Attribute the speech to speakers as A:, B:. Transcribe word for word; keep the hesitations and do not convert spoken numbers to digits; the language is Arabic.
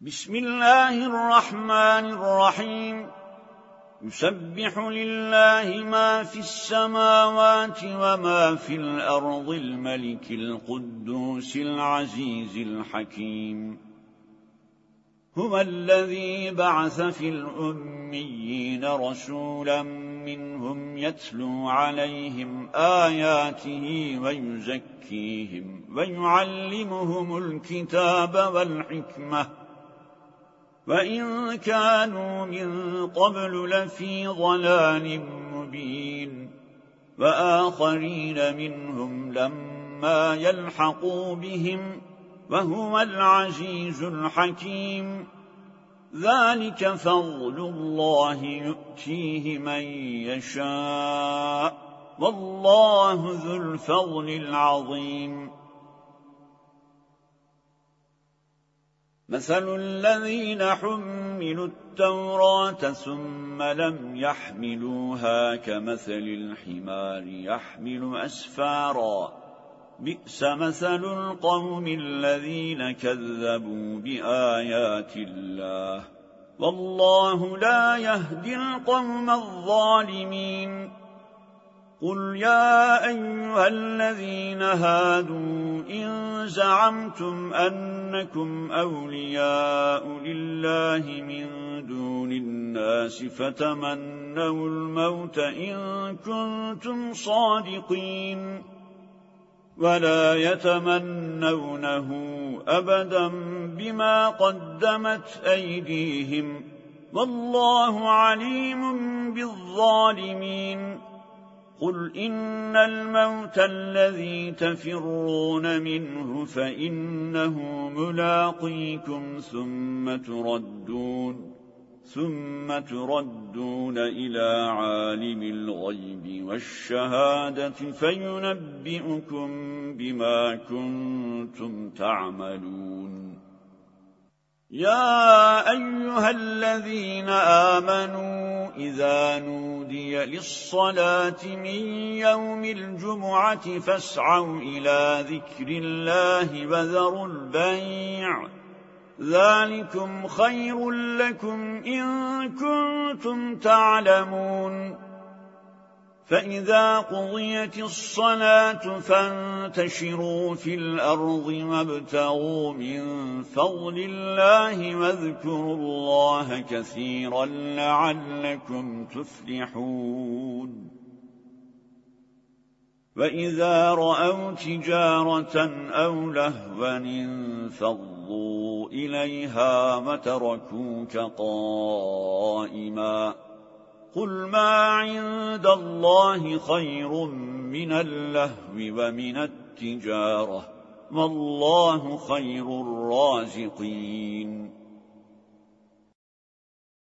A: بسم الله الرحمن الرحيم يسبح لله ما في السماوات وما في الأرض الملك القدوس العزيز الحكيم هو الذي بعث في الأميين رسولا منهم يتلو عليهم آياته ويزكيهم ويعلمهم الكتاب والحكمة وإن كانوا من قبل لفي ضلال مبين وآخرين منهم لما يلحقوا بهم وهو العزيز الحكيم ذلك فضل الله يؤتيه من يشاء والله ذو الفضل العظيم مثل الذين حملوا التوراة ثم لم يحملوها كمثل الحمار يحمل أسفارا بئس مثل القوم الذين كذبوا بآيات الله والله لا يهدي القوم الظالمين قل يا أيها الذين هادوا إن زعمتم أنكم أولياء لله من دون الناس فتمنوا الموت إن كنتم صادقين ولا يتمنونه أبدا بما قدمت أيديهم والله عليم بالظالمين قل إن الموت الذي تفرون منه فإنه ملاقيكم ثم تردون ثم تردون إلى عالم الغيب والشهادة فينبئكم بما كنتم تعملون يا أيها الذين آمنوا إذا نودي للصلاة من يوم الجمعة فاسعوا إلى ذكر الله وذروا البيع ذلكم خير لكم إن كنتم تعلمون فإذا قضيت الصلاة فانتشروا في الأرض وابتغوا من فضل الله واذكروا الله كثيرا لعلكم تفلحون وإذا رأوا تجارة أو لهوا انفضوا إليها وتركوك قائما قل ما عند الله خير من اللهو ومن التجارة والله خير الرازقين